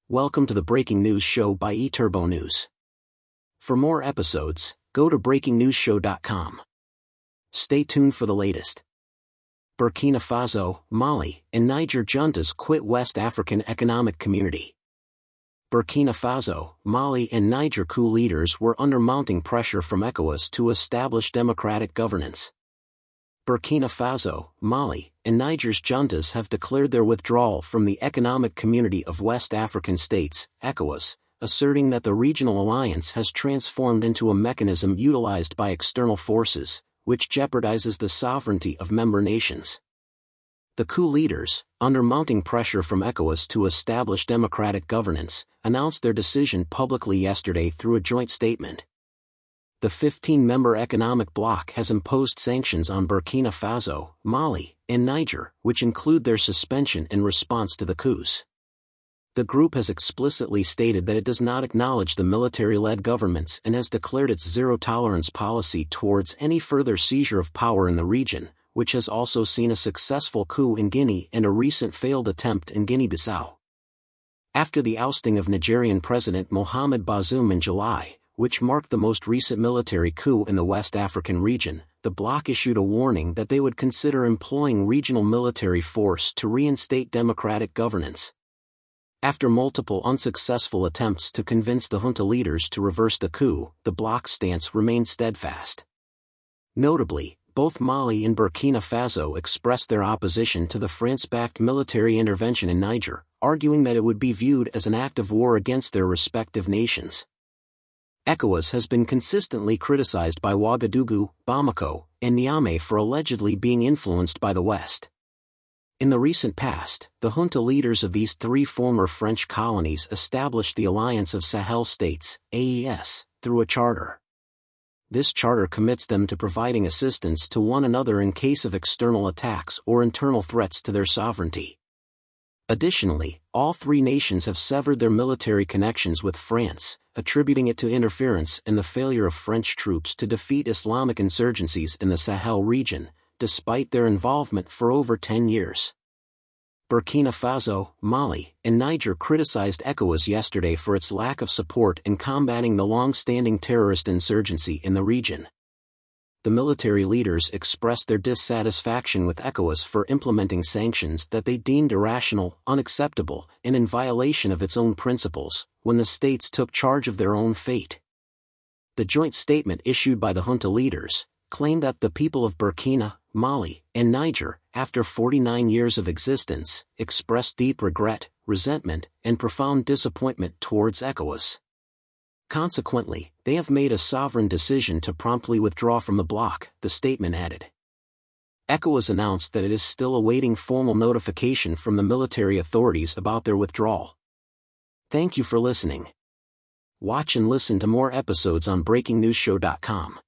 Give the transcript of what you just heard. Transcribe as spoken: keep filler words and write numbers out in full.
Welcome to the Breaking News Show by eTurbo News. For more episodes, go to breaking news show dot com. Stay tuned for the latest. Burkina Faso, Mali, and Niger juntas quit West African Economic Community. Burkina Faso, Mali and Niger coup leaders were under mounting pressure from ECOWAS to establish democratic governance. Burkina Faso, Mali, and Niger's juntas have declared their withdrawal from the Economic Community of West African States, ECOWAS, asserting that the regional alliance has transformed into a mechanism utilized by external forces, which jeopardizes the sovereignty of member nations. The coup leaders, under mounting pressure from ECOWAS to establish democratic governance, announced their decision publicly yesterday through a joint statement. The fifteen-member economic bloc has imposed sanctions on Burkina Faso, Mali, and Niger, which include their suspension in response to the coups. The group has explicitly stated that it does not acknowledge the military-led governments and has declared its zero-tolerance policy towards any further seizure of power in the region, which has also seen a successful coup in Guinea and a recent failed attempt in Guinea-Bissau. After the ousting of Nigerian President Mohamed Bazoum in July, which marked the most recent military coup in the West African region, the bloc issued a warning that they would consider employing regional military force to reinstate democratic governance. After multiple unsuccessful attempts to convince the junta leaders to reverse the coup, the bloc's stance remained steadfast. Notably, both Mali and Burkina Faso expressed their opposition to the France-backed military intervention in Niger, arguing that it would be viewed as an act of war against their respective nations. ECOWAS has been consistently criticized by Ouagadougou, Bamako, and Niamey for allegedly being influenced by the West. In the recent past, the junta leaders of these three former French colonies established the Alliance of Sahel States, A E S, through a charter. This charter commits them to providing assistance to one another in case of external attacks or internal threats to their sovereignty. Additionally, all three nations have severed their military connections with France, attributing it to interference in the failure of French troops to defeat Islamic insurgencies in the Sahel region, despite their involvement for over ten years. Burkina Faso, Mali, and Niger criticized ECOWAS yesterday for its lack of support in combating the long-standing terrorist insurgency in the region. The military leaders expressed their dissatisfaction with ECOWAS for implementing sanctions that they deemed irrational, unacceptable, and in violation of its own principles, when the states took charge of their own fate. The joint statement issued by the junta leaders claimed that the people of Burkina, Mali, and Niger, after forty-nine years of existence, expressed deep regret, resentment, and profound disappointment towards ECOWAS. Consequently, they have made a sovereign decision to promptly withdraw from the bloc, the statement added. ECOWAS announced that it is still awaiting formal notification from the military authorities about their withdrawal. Thank you for listening. Watch and listen to more episodes on breaking news show dot com.